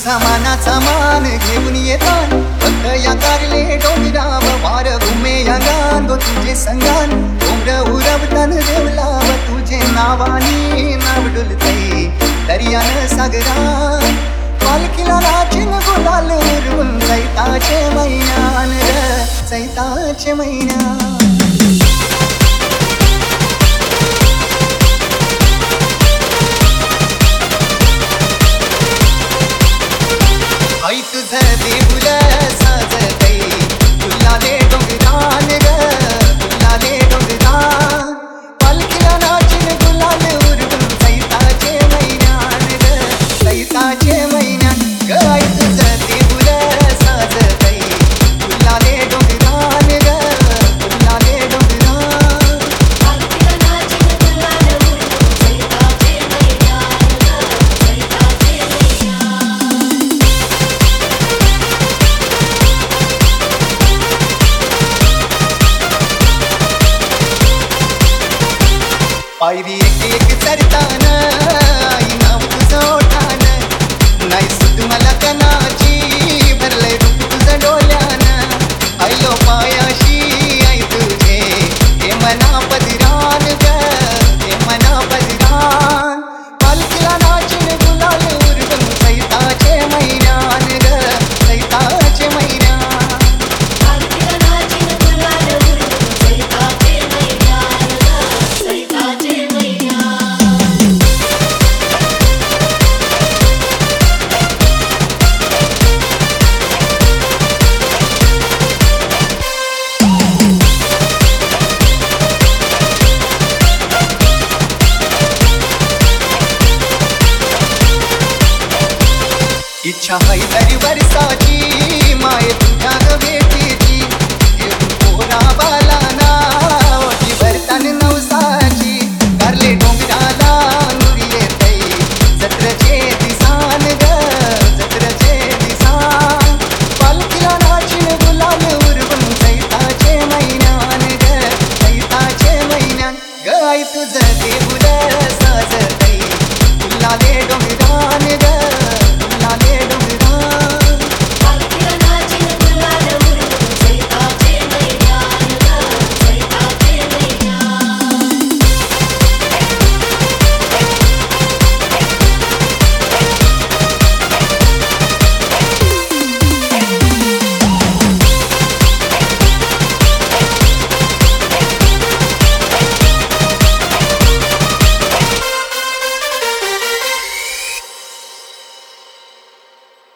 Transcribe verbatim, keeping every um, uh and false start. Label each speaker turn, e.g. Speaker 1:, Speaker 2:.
Speaker 1: तुझा मानाचा मान घेऊन येतान फक्त या कारले डोंगराव वार घुमे या गान गो तुझे संगान डोंगर उरवतान देवलाव तुझे नावानी नाव डुलतय दर्यान सागरान पालखीला नाचिन गुलाल उरवून चैताचे महिन्यान र चैताचे महिन्यान आई तुझं देऊळ साजतय फुलाले डोंगरान ग फुलाले डोंगरान पालखीला नाचिन गुलाल उरवून चैताचे महिन्यान ग चैताचे महिन्यान ग आई तुझं देऊळ साजतय फुलाले डोंगरान ग फुलाले डोंगरान
Speaker 2: पालखीला नाचिन गुलाल उरवून चैताचे महिन्यान ग चैताचे महिन्यान
Speaker 1: पायरी एक एक चढतान आई नाव तुझं ओठान नाही सुद मला कणाची भरलंय रूप तुझं डोल्यान आयलो पायाशी आई तुझे हे मना पदिरान ग हे मना पदिरान पालखीला नाचिन गुलाल उरवून चैताचे महिन्यान ग चैताचे महिन्यान
Speaker 2: पालखीला नाचिन गुलाल उरवून चैताचे महिन्यान ग चैताचे महिन्यान
Speaker 1: इच्छा हाय तरी वर्षाची माय तुझ्या ग भेटीची घेऊन पोरा बालाना ओटी भरतान नवसाची कारले डोंगराला नुरी येतय जत्रचे दिसान ग जत्रचे दिसान पालखीला नाचिन गुलाल उरवून चैताचे महिन्यान ग चैताचे महिन्यान ग आई तुझं